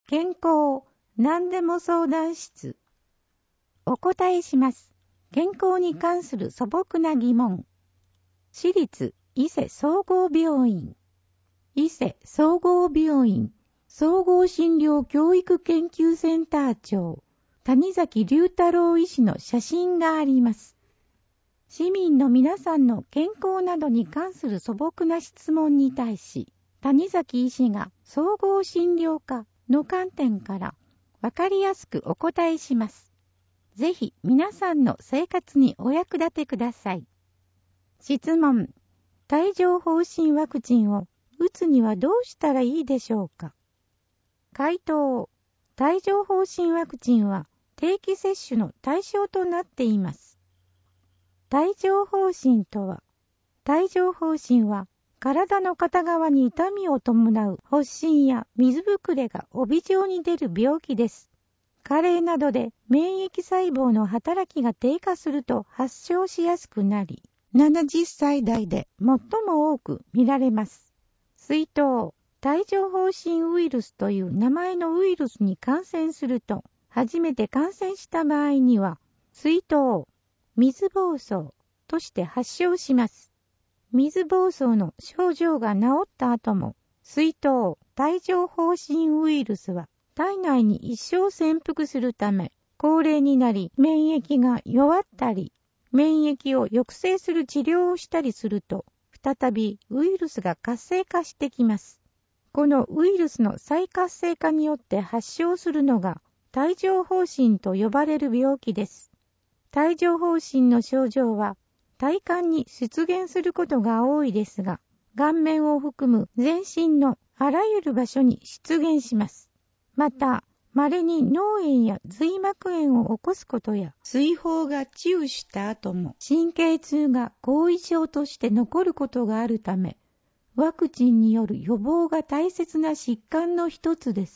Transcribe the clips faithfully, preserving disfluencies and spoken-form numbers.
健康何でも相談室。お答えします。健康に関する素朴な疑問。私立伊勢総合病院、伊勢総合病院総合診療教育研究センター長、谷崎龍太郎医師の写真があります。市民の皆さんの健康などに関する素朴な質問に対し、谷崎医師が総合診療科の観点からわかりやすくお答えします。ぜひ皆さんの生活にお役立てください。質問。帯状疱疹ワクチンを打つにはどうしたらいいでしょうか。回答。帯状疱疹ワクチンは定期接種の対象となっています。帯状疱疹とは、帯状疱疹は体の片側に痛みを伴う発疹や水ぶくれが帯状に出る病気です。加齢などで免疫細胞の働きが低下すると発症しやすくなり、ななじゅっさい代で最も多く見られます。水痘、帯状疱疹ウイルスという名前のウイルスに感染すると、初めて感染した場合には、水痘、水疱瘡として発症します。水疱瘡の症状が治った後も、水痘、帯状疱疹ウイルスは体内に一生潜伏するため、高齢になり免疫が弱ったり、免疫を抑制する治療をしたりすると、再びウイルスが活性化してきます。このウイルスの再活性化によって発症するのが帯状疱疹と呼ばれる病気です。帯状疱疹の症状は体幹に出現することが多いですが、顔面を含む全身のあらゆる場所に出現します。また、稀に脳炎や髄膜炎を起こすことや、水疱が治癒した後も神経痛が後遺症として残ることがあるため、ワクチンによる予防が大切な疾患の一つです。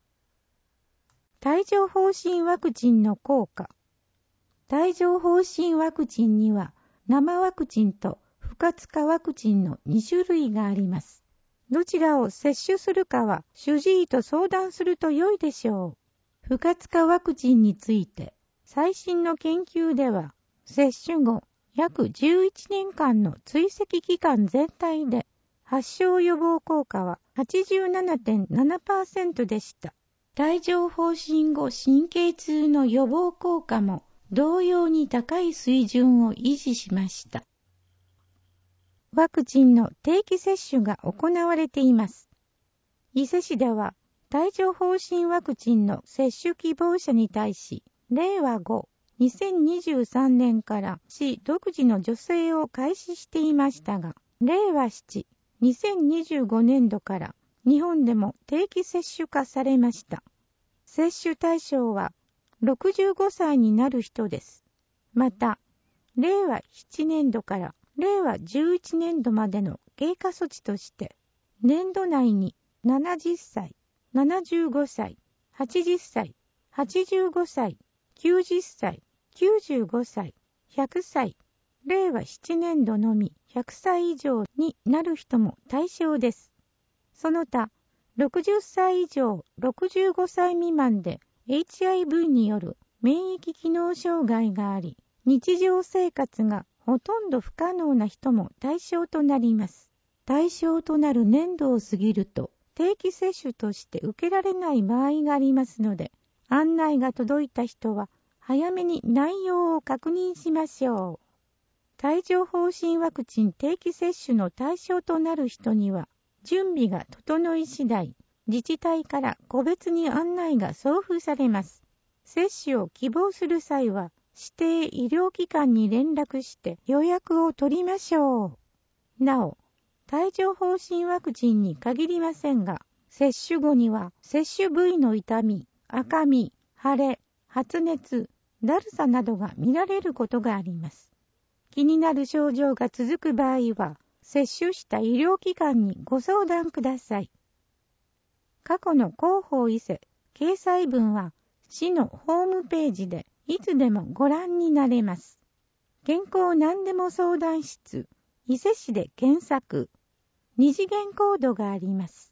帯状疱疹ワクチンの効果。帯状疱疹ワクチンには生ワクチンと不活化ワクチンのに種類があります。どちらを接種するかは主治医と相談すると良いでしょう。不活化ワクチンについて最新の研究では接種後約じゅういちねんかんの追跡期間全体で発症予防効果は はちじゅうななてんななパーセント でした。帯状疱疹後神経痛の予防効果も同様に高い水準を維持しました。ワクチンの定期接種が行われています。伊勢市では帯状疱疹ワクチンの接種希望者に対し、れいわご、にせんにじゅうさんねんから市独自の助成を開始していましたが、れいわなな、にせんにじゅうごねんどから日本でも定期接種化されました。接種対象はろくじゅうごさいになる人です。また、れいわななねんどかられいわじゅういちねんどまでの経過措置として、年度内にななじゅっさい、ななじゅうごさい、はちじゅっさい、はちじゅうごさい、きゅうじゅっさい、きゅうじゅうごさい、ひゃくさい、れいわななねんどのみひゃくさい以上になる人も対象です。その他、ろくじゅっさい以上、ろくじゅうごさい未満で エイチアイブイ による免疫機能障害があり、日常生活がほとんど不可能な人も対象となります。対象となる年度を過ぎると、定期接種として受けられない場合がありますので、案内が届いた人は早めに内容を確認しましょう。帯状疱疹ワクチン定期接種の対象となる人には、準備が整い次第、自治体から個別に案内が送付されます。接種を希望する際は、指定医療機関に連絡して予約を取りましょう。なお、帯状疱疹ワクチンに限りませんが、接種後には接種部位の痛み、赤み、腫れ、発熱、だるさなどが見られることがあります。気になる症状が続く場合は、接種した医療機関にご相談ください。過去の広報伊勢掲載文は市のホームページでいつでもご覧になれます。健康何でも相談室、伊勢市で検索。二次元コードがあります。